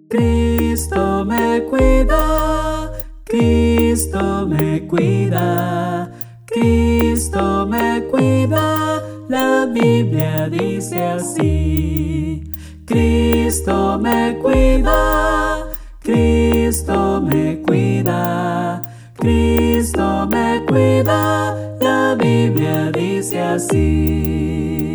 Cristo me cuida, Cristo me cuida, Cristo me cuida. La Biblia dice así. Cristo me cuida, Cristo me cuida, Cristo me cuida. La Biblia dice así.